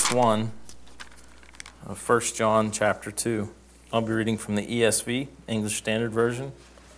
verse 1 of 1 John chapter 2. I'll be reading from the ESV, English Standard Version.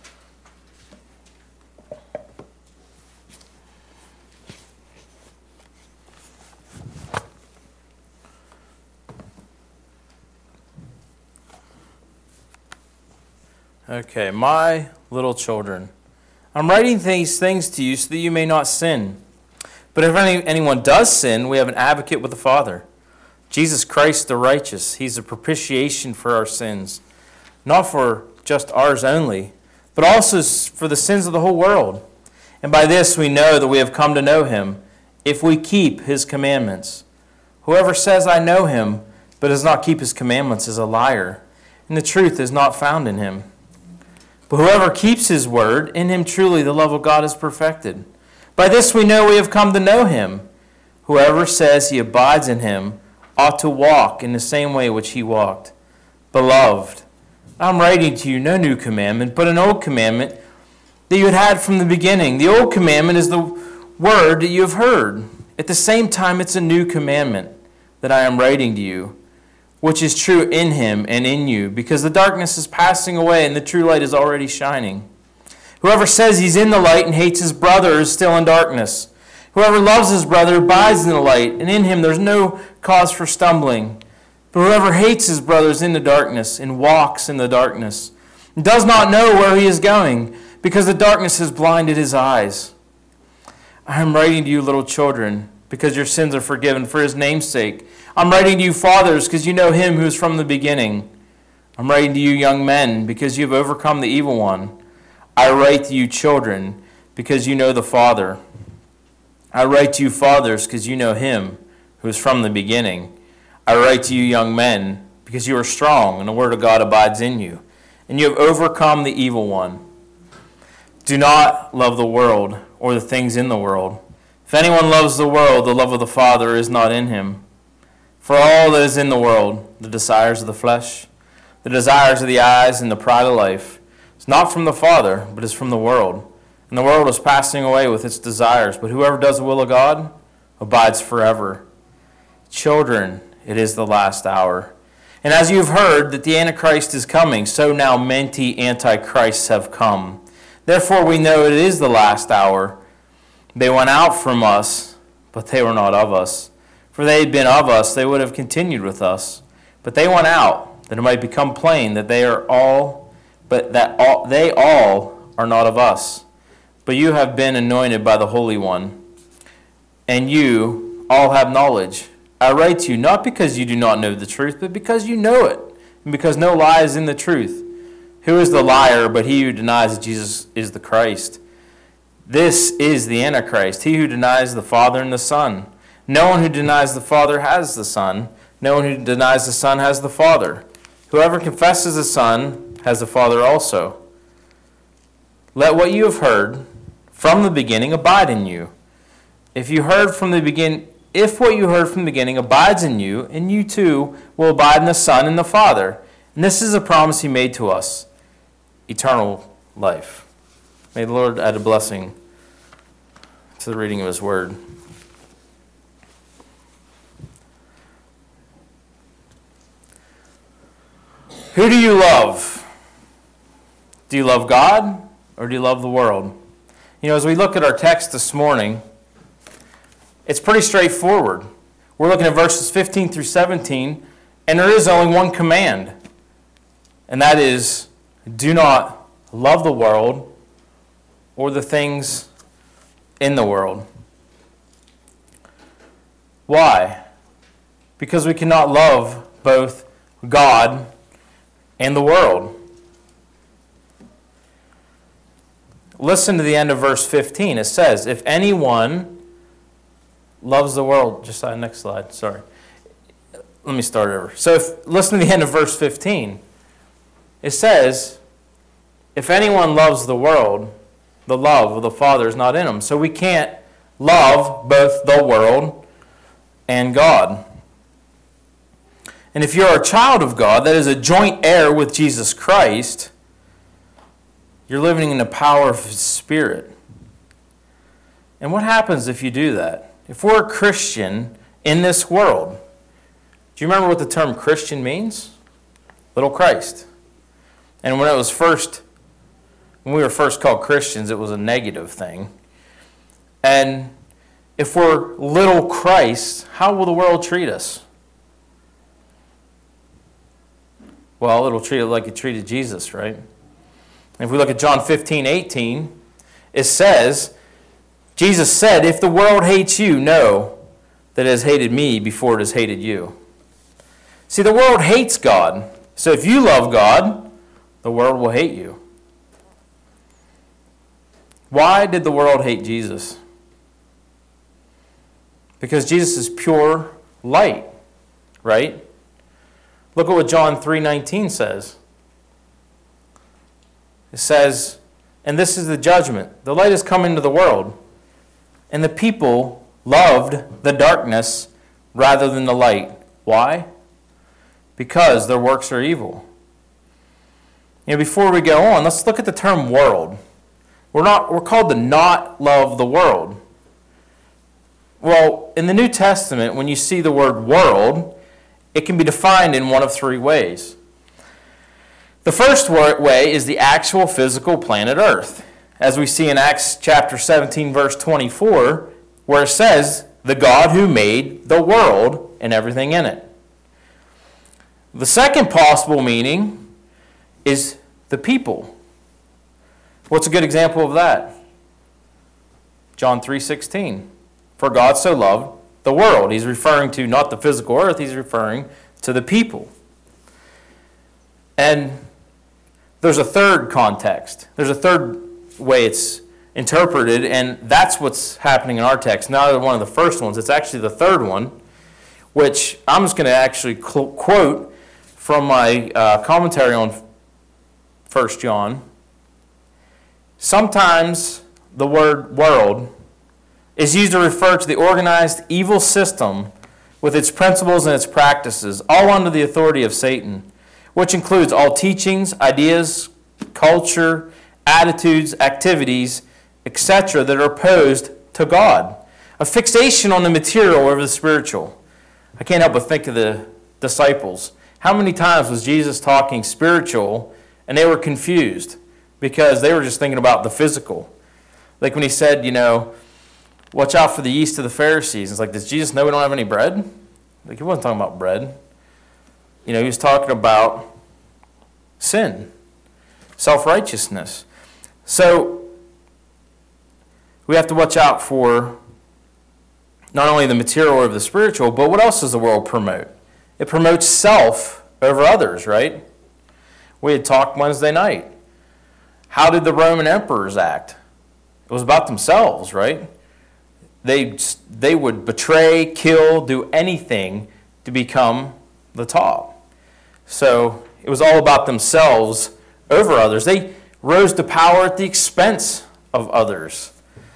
Okay, my little children, I'm writing these things to you so that you may not sin. But if anyone does sin, we have an advocate with the Father, Jesus Christ the righteous. He's a propitiation for our sins, not for just ours only, but also for the sins of the whole world. And by this we know that we have come to know him, if we keep his commandments. Whoever says, I know him, but does not keep his commandments is a liar, and the truth is not found in him. But whoever keeps his word, in him truly the love of God is perfected. By this we know we have come to know him. Whoever says he abides in him ought to walk in the same way which he walked. Beloved, I'm writing to you no new commandment, but an old commandment that you had from the beginning. The old commandment is the word that you have heard. At the same time, it's a new commandment that I am writing to you, which is true in him and in you, because the darkness is passing away and the true light is already shining. Whoever says he's in the light and hates his brother is still in darkness. Whoever loves his brother abides in the light, and in him there's no cause for stumbling. But whoever hates his brother is in the darkness and walks in the darkness, and does not know where he is going, because the darkness has blinded his eyes. I am writing to you, little children, because your sins are forgiven for his name's sake. I'm writing to you, fathers, because you know him who is from the beginning. I'm writing to you, young men, because you have overcome the evil one. I write to you, children, because you know the Father. I write to you, fathers, because you know him who is from the beginning. I write to you, young men, because you are strong, and the word of God abides in you, and you have overcome the evil one. Do not love the world or the things in the world. If anyone loves the world, the love of the Father is not in him. For all that is in the world, the desires of the flesh, the desires of the eyes, and the pride of life, is not from the Father, but is from the world. And the world is passing away with its desires, but whoever does the will of God abides forever. Children, it is the last hour. And as you have heard that the Antichrist is coming, so now many antichrists have come. Therefore we know it is the last hour. They went out from us, but they were not of us. For they had been of us, they would have continued with us. But they went out, that it might become plain that they are they all are not of us. But you have been anointed by the Holy One, and you all have knowledge. I write to you not because you do not know the truth, but because you know it, and because no lie is in the truth. Who is the liar but he who denies that Jesus is the Christ? This is the Antichrist, he who denies the Father and the Son. No one who denies the Father has the Son. No one who denies the Son has the Father. Whoever confesses the Son has the Father also. Let what you have heard from the beginning abide in you. If what you heard from the beginning abides in you, and you too will abide in the Son and the Father. And this is a promise he made to us, eternal life. May the Lord add a blessing to the reading of his word. Who do you love? Do you love God or do you love the world? You know, as we look at our text this morning, it's pretty straightforward. We're looking at verses 15 through 17, and there is only one command, and that is, do not love the world or the things in the world. Why? Because we cannot love both God and the world. Listen to the end of verse 15. It says, if anyone loves the world, next slide, sorry. Let me start over. Listen to the end of verse 15. It says, if anyone loves the world, the love of the Father is not in him. So we can't love both the world and God. And if you're a child of God, that is a joint heir with Jesus Christ, you're living in the power of his Spirit. And what happens if you do that? If we're a Christian in this world, Do you remember what the term Christian means? Little Christ. And when we were first called Christians, it was a negative thing. And if we're little Christ, how will the world treat us? Well, it'll treat it like it treated Jesus, right? And if we look at John 15:18, it says, Jesus said, if the world hates you, know that it has hated me before it has hated you. See, the world hates God. So if you love God, the world will hate you. Why did the world hate Jesus? Because Jesus is pure light, right? Look at what John 3:19 says. It says, and this is the judgment. The light has come into the world, and the people loved the darkness rather than the light. Why? Because their works are evil. Before we go on, let's look at the term world. We're called to not love the world. Well, in the New Testament, when you see the word world, it can be defined in one of three ways. The first way is the actual physical planet Earth, as we see in Acts chapter 17, verse 24, where it says, the God who made the world and everything in it. The second possible meaning is the people. What's a good example of that? John 3:16. For God so loved the world. He's referring to not the physical earth, he's referring to the people. And there's a third context. There's a third way it's interpreted, and that's what's happening in our text. Not one of the first ones, it's actually the third one, which I'm just going to actually quote from my commentary on 1 John. Sometimes the word world is used to refer to the organized evil system with its principles and its practices, all under the authority of Satan, which includes all teachings, ideas, culture, attitudes, activities, etc. that are opposed to God. A fixation on the material over the spiritual. I can't help but think of the disciples. How many times was Jesus talking spiritual and they were confused because they were just thinking about the physical? Like when he said, watch out for the yeast of the Pharisees. It's like, does Jesus know we don't have any bread? Like, he wasn't talking about bread. He was talking about sin, self-righteousness. So we have to watch out for not only the material or the spiritual, but what else does the world promote? It promotes self over others, right? We had talked Wednesday night. How did the Roman emperors act? It was about themselves, right? They would betray, kill, do anything to become the top. So it was all about themselves over others. They rose to power at the expense of others.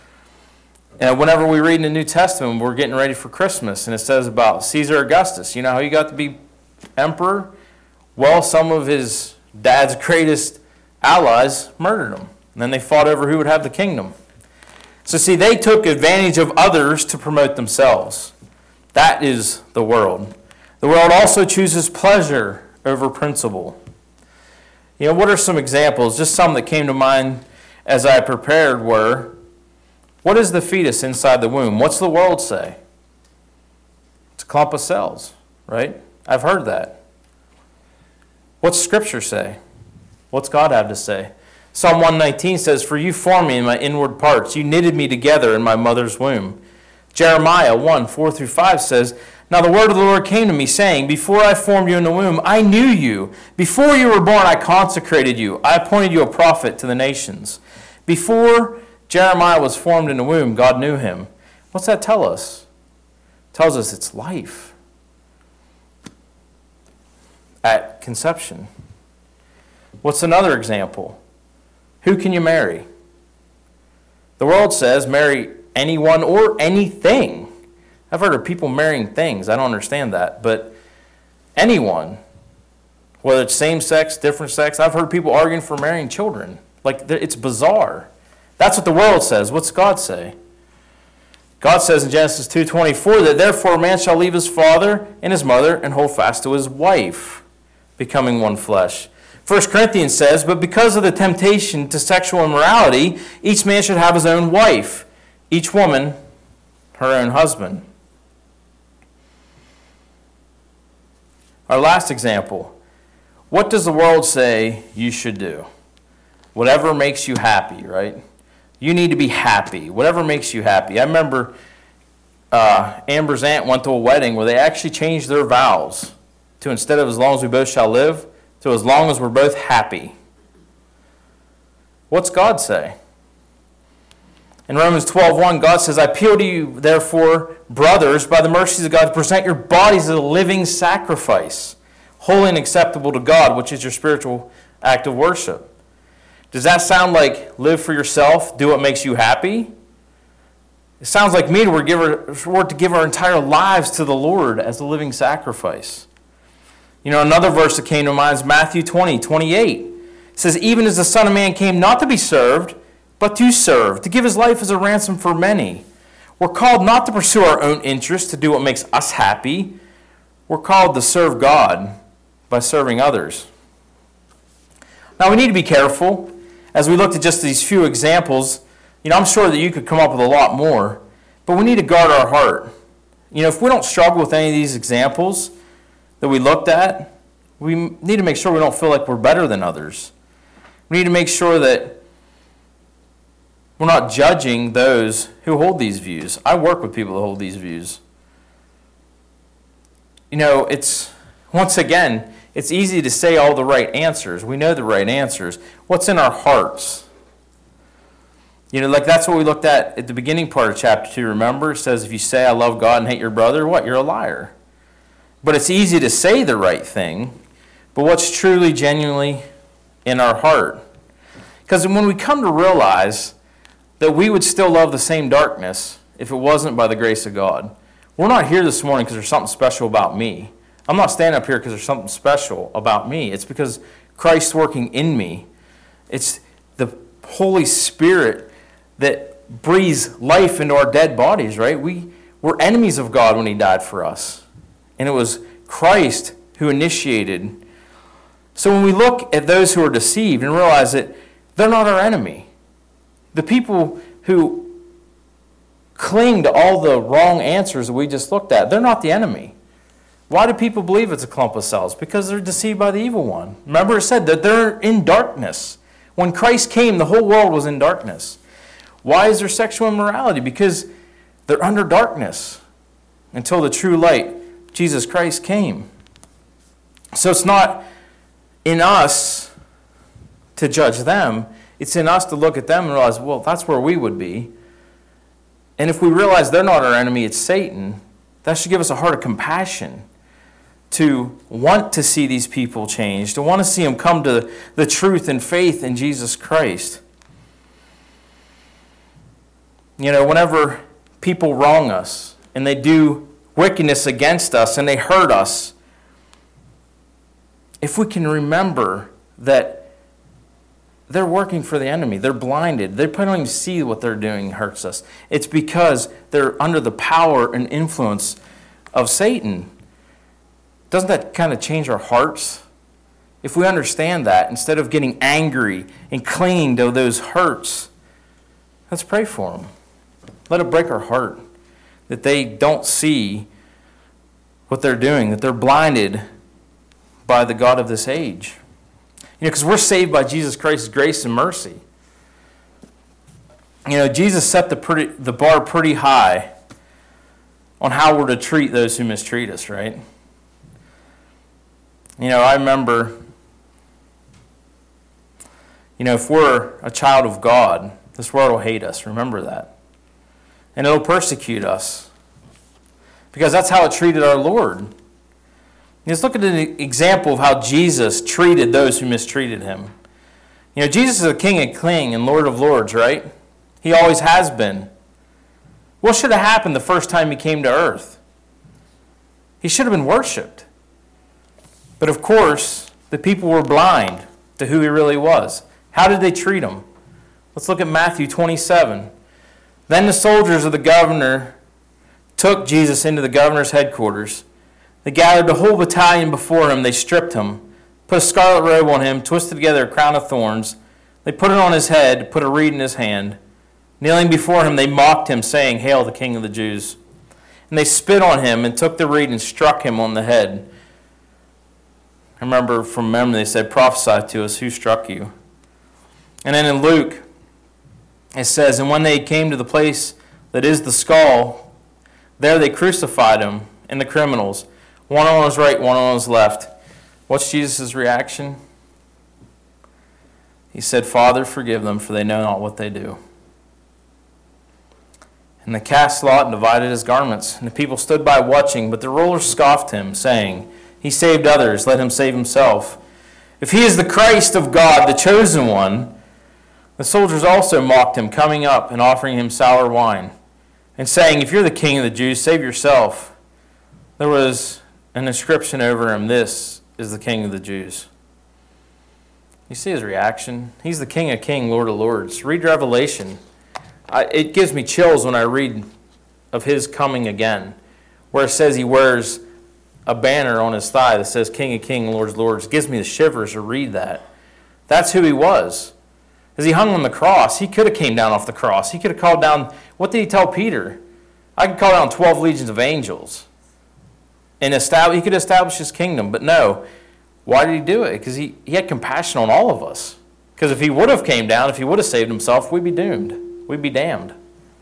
And whenever we read in the New Testament, we're getting ready for Christmas, and it says about Caesar Augustus. You know how he got to be emperor? Well, some of his dad's greatest allies murdered him. And then they fought over who would have the kingdom. So see, they took advantage of others to promote themselves. That is the world. The world also chooses pleasure over principle. What are some examples? Just some that came to mind as I prepared were, what is the fetus inside the womb? What's the world say? It's a clump of cells, right? I've heard that. What's Scripture say? What's God have to say? Psalm 119 says, for you formed me in my inward parts. You knitted me together in my mother's womb. Jeremiah 1:4-5 says, now the word of the Lord came to me, saying, before I formed you in the womb, I knew you. Before you were born, I consecrated you. I appointed you a prophet to the nations. Before Jeremiah was formed in the womb, God knew him. What's that tell us? It tells us it's life. At conception. What's another example? Who can you marry? The world says marry anyone or anything. I've heard of people marrying things. I don't understand that. But anyone, whether it's same sex, different sex, I've heard people arguing for marrying children. Like, it's bizarre. That's what the world says. What's God say? God says in Genesis 2:24 that therefore a man shall leave his father and his mother and hold fast to his wife, becoming one flesh. 1 Corinthians says, but because of the temptation to sexual immorality, each man should have his own wife, each woman her own husband. Our last example. What does the world say you should do? Whatever makes you happy, right? You need to be happy. Whatever makes you happy. I remember Amber's aunt went to a wedding where they actually changed their vows to, instead of as long as we both shall live, to as long as we're both happy. What's God say? In Romans 12:1, God says, I appeal to you, therefore, brothers, by the mercies of God, to present your bodies as a living sacrifice, holy and acceptable to God, which is your spiritual act of worship. Does that sound like live for yourself, do what makes you happy? It sounds like me, we're to give our entire lives to the Lord as a living sacrifice. You know, another verse that came to mind is Matthew 20:28. It says, even as the Son of Man came not to be served, but to serve, to give his life as a ransom for many. We're called not to pursue our own interests, to do what makes us happy. We're called to serve God by serving others. Now, we need to be careful. As we looked at just these few examples, you know, I'm sure that you could come up with a lot more, but we need to guard our heart. You know, if we don't struggle with any of these examples that we looked at, we need to make sure we don't feel like we're better than others. We need to make sure that we're not judging those who hold these views. I work with people that hold these views. You know, once again, it's easy to say all the right answers. We know the right answers. What's in our hearts? You know, like that's what we looked at the beginning part of chapter 2, remember? It says, if you say I love God and hate your brother, what? You're a liar. But it's easy to say the right thing, but what's truly, genuinely in our heart? Because when we come to realize that we would still love the same darkness if it wasn't by the grace of God. We're not here this morning because there's something special about me. I'm not standing up here because there's something special about me. It's because Christ's working in me. It's the Holy Spirit that breathes life into our dead bodies, right? We were enemies of God when he died for us. And it was Christ who initiated. So when we look at those who are deceived and realize that they're not our enemy, the people who cling to all the wrong answers that we just looked at, they're not the enemy. Why do people believe it's a clump of cells? Because they're deceived by the evil one. Remember it said that they're in darkness. When Christ came, the whole world was in darkness. Why is there sexual immorality? Because they're under darkness until the true light, Jesus Christ, came. So it's not in us to judge them. It's in us to look at them and realize, well, that's where we would be. And if we realize they're not our enemy, it's Satan, that should give us a heart of compassion to want to see these people change, to want to see them come to the truth and faith in Jesus Christ. You know, whenever people wrong us and they do wickedness against us and they hurt us, if we can remember that they're working for the enemy. They're blinded. They probably don't even see what they're doing hurts us. It's because they're under the power and influence of Satan. Doesn't that kind of change our hearts? If we understand that, instead of getting angry and clinging to those hurts, let's pray for them. Let it break our heart that they don't see what they're doing, that they're blinded by the God of this age. You know, because we're saved by Jesus Christ's grace and mercy. You know, Jesus set the bar pretty high on how we're to treat those who mistreat us, right? You know, I remember, you know, if we're a child of God, this world will hate us. Remember that. And it'll persecute us. Because that's how it treated our Lord. Let's look at an example of how Jesus treated those who mistreated him. You know, Jesus is a King of Kings and Lord of Lords, right? He always has been. What should have happened the first time he came to earth? He should have been worshipped. But of course, the people were blind to who he really was. How did they treat him? Let's look at Matthew 27. Then the soldiers of the governor took Jesus into the governor's headquarters. They gathered the whole battalion before him. They stripped him, put a scarlet robe on him, twisted together a crown of thorns. They put it on his head, put a reed in his hand. Kneeling before him, they mocked him, saying, "Hail, the King of the Jews." And they spit on him and took the reed and struck him on the head. I remember from memory they said, "Prophesy to us, who struck you?" And then in Luke, it says, "And when they came to the place that is the skull, there they crucified him and the criminals, one on his right, one on his left." What's Jesus' reaction? He said, "Father, forgive them, for they know not what they do." And they cast lot and divided his garments. And the people stood by watching, but the rulers scoffed him, saying, "He saved others, let him save himself. If he is the Christ of God, the chosen one." The soldiers also mocked him, coming up and offering him sour wine, and saying, "If you're the King of the Jews, save yourself." There was an inscription over him, "This is the King of the Jews." You see his reaction? He's the King of Kings, Lord of Lords. Read Revelation. It gives me chills when I read of his coming again, where it says he wears a banner on his thigh that says King of Kings, Lord of Lords. It gives me the shivers to read that. That's who he was. As he hung on the cross, he could have came down off the cross. He could have called down, what did he tell Peter? I could call down 12 legions of angels. And he could establish his kingdom, but no. Why did he do it? Because he had compassion on all of us. Because if he would have came down, if he would have saved himself, we'd be doomed. We'd be damned.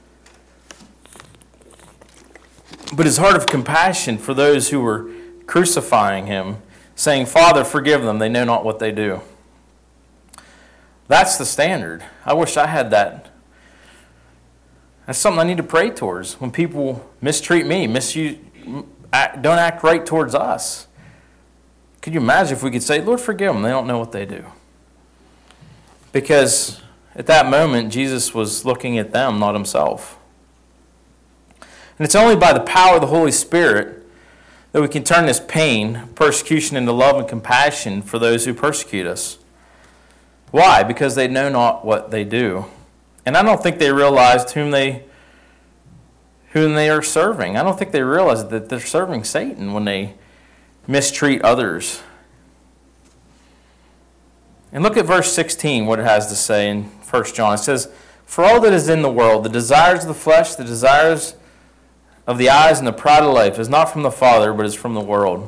But his heart of compassion for those who were crucifying him, saying, "Father, forgive them, they know not what they do." That's the standard. I wish I had that. That's something I need to pray towards. When people mistreat me, don't act right towards us. Could you imagine if we could say, "Lord, forgive them, they don't know what they do"? Because at that moment, Jesus was looking at them, not himself. And it's only by the power of the Holy Spirit that we can turn this pain, persecution, into love and compassion for those who persecute us. Why? Because they know not what they do. And I don't think they realized whom they are serving. I don't think they realize that they're serving Satan when they mistreat others. And look at verse 16, what it has to say in 1 John. It says, "For all that is in the world, the desires of the flesh, the desires of the eyes, and the pride of life is not from the Father, but is from the world."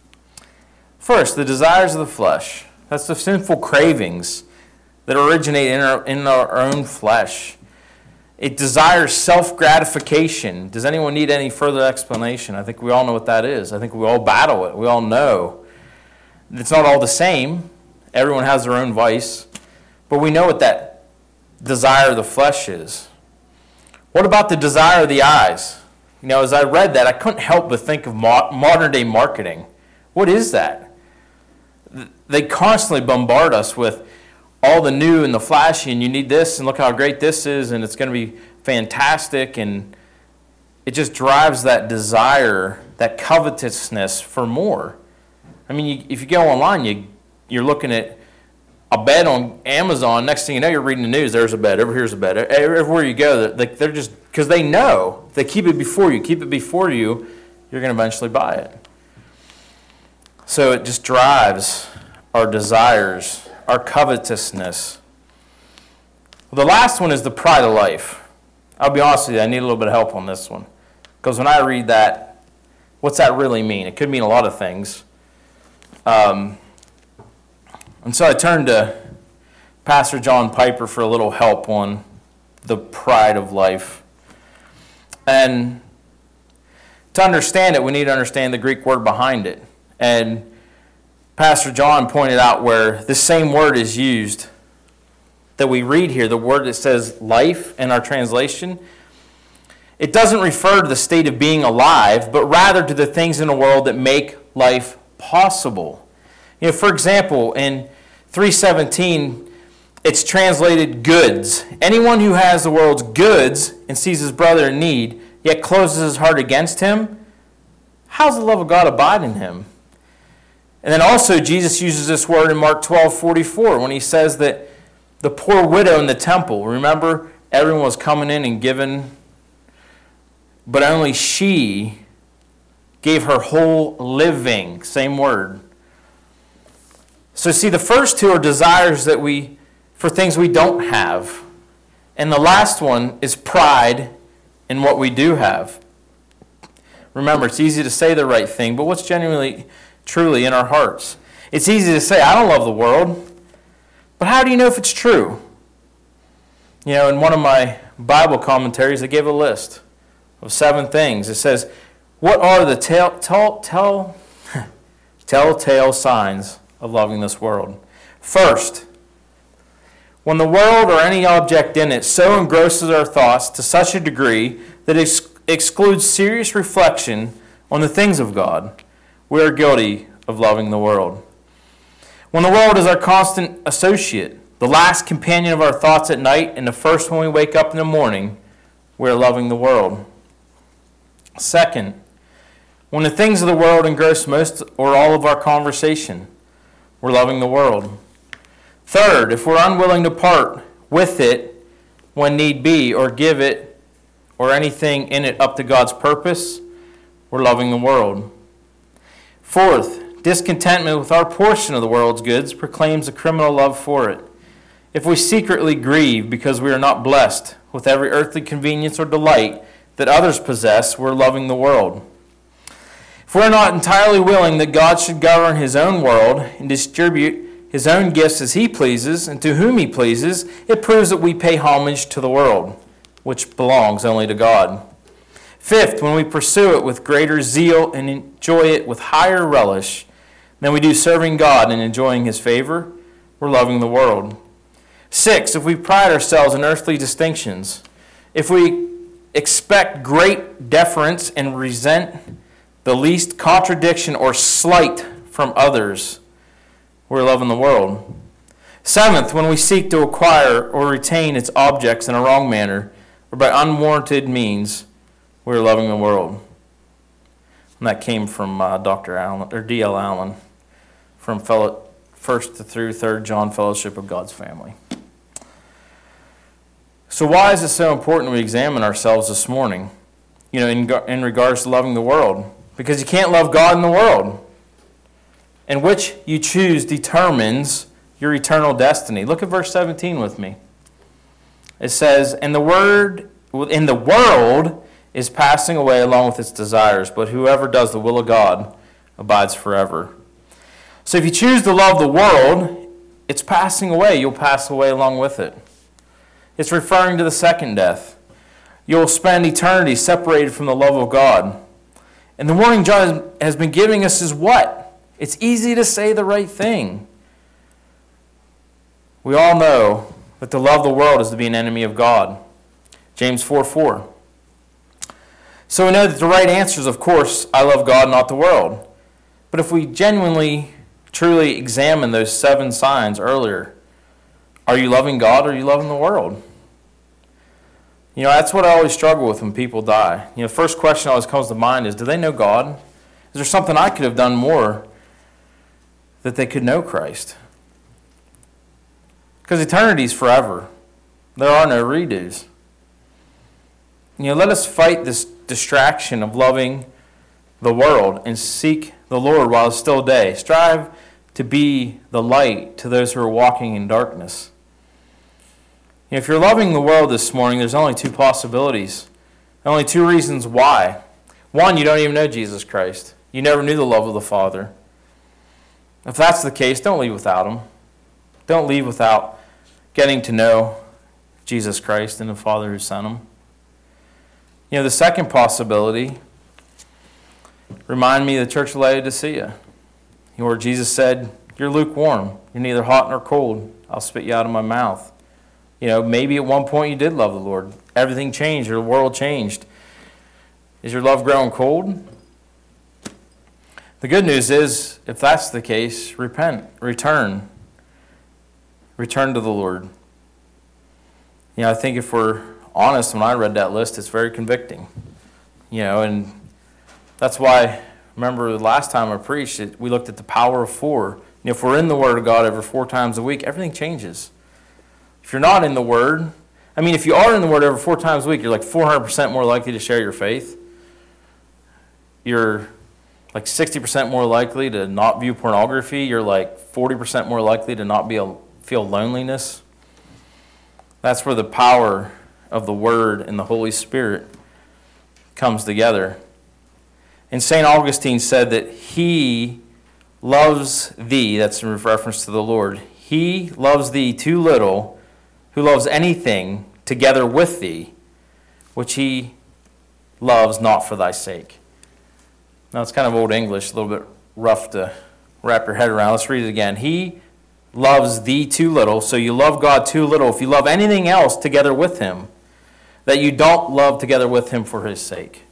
First, the desires of the flesh. That's the sinful cravings that originate in our own flesh. It desires self-gratification. Does anyone need any further explanation? I think we all know what that is. I think we all battle it. We all know. It's not all the same. Everyone has their own vice. But we know what that desire of the flesh is. What about the desire of the eyes? You know, as I read that, I couldn't help but think of modern-day marketing. What is that? They constantly bombard us with all the new and the flashy, and you need this, and look how great this is, and it's going to be fantastic, and it just drives that desire, that covetousness for more. I mean, if you go online, you're looking at a bed on Amazon, next thing you know, you're reading the news, there's a bed, over here's a bed. Everywhere you go, they're just, because they know, if they keep it before you, you're going to eventually buy it. So it just drives our desires, our covetousness. Well, the last one is the pride of life. I'll be honest with you, I need a little bit of help on this one. Because when I read that, what's that really mean? It could mean a lot of things. And so I turned to Pastor John Piper for a little help on the pride of life. And to understand it, we need to understand the Greek word behind it. And Pastor John pointed out where the same word is used that we read here, the word that says life in our translation. It doesn't refer to the state of being alive, but rather to the things in the world that make life possible. You know, for example, in 3:17, it's translated goods. Anyone who has the world's goods and sees his brother in need, yet closes his heart against him, how's the love of God abide in him? And then also Jesus uses this word in Mark 12:44 when he says that the poor widow in the temple, remember, everyone was coming in and giving, but only she gave her whole living. Same word. So see, the first two are desires for things we don't have. And the last one is pride in what we do have. Remember, it's easy to say the right thing, but what's genuinely, truly in our hearts? It's easy to say, I don't love the world. But how do you know if it's true? You know, in one of my Bible commentaries, I gave a list of 7 things. It says, what are the telltale signs of loving this world? First, when the world or any object in it so engrosses our thoughts to such a degree that it excludes serious reflection on the things of God, we are guilty of loving the world. When the world is our constant associate, the last companion of our thoughts at night and the first when we wake up in the morning, we are loving the world. Second, when the things of the world engross most or all of our conversation, we're loving the world. Third, if we're unwilling to part with it when need be or give it or anything in it up to God's purpose, we're loving the world. Fourth, discontentment with our portion of the world's goods proclaims a criminal love for it. If we secretly grieve because we are not blessed with every earthly convenience or delight that others possess, we're loving the world. If we're not entirely willing that God should govern his own world and distribute his own gifts as he pleases and to whom he pleases, it proves that we pay homage to the world, which belongs only to God. Fifth, when we pursue it with greater zeal and enjoy it with higher relish than we do serving God and enjoying his favor, we're loving the world. Sixth, if we pride ourselves in earthly distinctions, if we expect great deference and resent the least contradiction or slight from others, we're loving the world. Seventh, when we seek to acquire or retain its objects in a wrong manner or by unwarranted means, we're loving the world. And that came from Dr. Allen, or D.L. Allen, from 1st through 3rd John Fellowship of God's Family. So why is it so important we examine ourselves this morning, in regards to loving the world? Because you can't love God and the world. And which you choose determines your eternal destiny. Look at verse 17 with me. It says, and the word in the world is passing away along with its desires, but whoever does the will of God abides forever. So if you choose to love the world, it's passing away. You'll pass away along with it. It's referring to the second death. You'll spend eternity separated from the love of God. And the warning John has been giving us is what? It's easy to say the right thing. We all know that to love the world is to be an enemy of God. James 4:4. So we know that the right answer is, of course, I love God, not the world. But if we genuinely, truly examine those 7 signs earlier, are you loving God or are you loving the world? That's what I always struggle with when people die. First question always comes to mind is, do they know God? Is there something I could have done more that they could know Christ? Because eternity is forever. There are no redos. Let us fight this distraction of loving the world and seek the Lord while it's still day. Strive to be the light to those who are walking in darkness. If you're loving the world this morning, there's only 2 possibilities. Only 2 reasons why. One, you don't even know Jesus Christ. You never knew the love of the Father. If that's the case, don't leave without him. Don't leave without getting to know Jesus Christ and the Father who sent him. The second possibility, remind me of the church of Laodicea, where Jesus said, you're lukewarm. You're neither hot nor cold. I'll spit you out of my mouth. Maybe at one point you did love the Lord. Everything changed. Your world changed. Is your love growing cold? The good news is, if that's the case, repent. Return. Return to the Lord. I think if we're honest, when I read that list, it's very convicting. And that's why, remember the last time I preached, we looked at the power of 4. If we're in the Word of God over 4 times a week, everything changes. If you're not in the Word, I mean, if you are in the Word over 4 times a week, you're like 400% more likely to share your faith. You're like 60% more likely to not view pornography. You're like 40% more likely to not feel loneliness. That's where the power of the Word and the Holy Spirit comes together. And St. Augustine said that He loves thee, that's in reference to the Lord, He loves thee too little, who loves anything together with thee, which He loves not for thy sake. Now it's kind of old English, a little bit rough to wrap your head around. Let's read it again. He loves thee too little, so you love God too little. If you love anything else together with Him, that you don't love together with Him for His sake.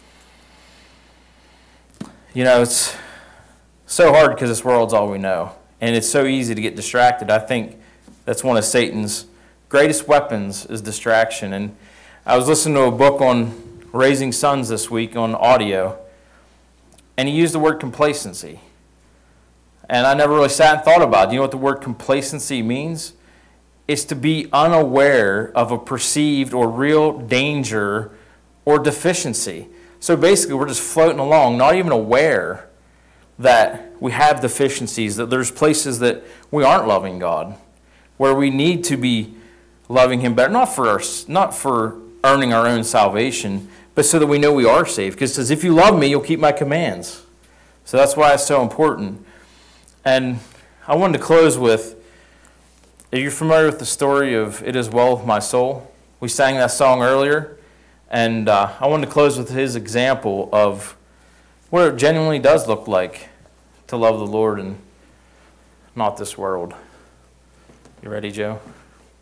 You know, it's so hard because this world's all we know. And it's so easy to get distracted. I think that's one of Satan's greatest weapons is distraction. And I was listening to a book on raising sons this week on audio, and he used the word complacency. And I never really sat and thought about it. Do you know what the word complacency means? It's to be unaware of a perceived or real danger or deficiency. So basically, we're just floating along, not even aware that we have deficiencies, that there's places that we aren't loving God, where we need to be loving Him better, not for earning our own salvation, but so that we know we are saved. Because it says, if you love me, you'll keep my commands. So that's why it's so important. And I wanted to close with, are you familiar with the story of It Is Well With My Soul? We sang that song earlier, and I wanted to close with his example of what it genuinely does look like to love the Lord and not this world. You ready, Joe?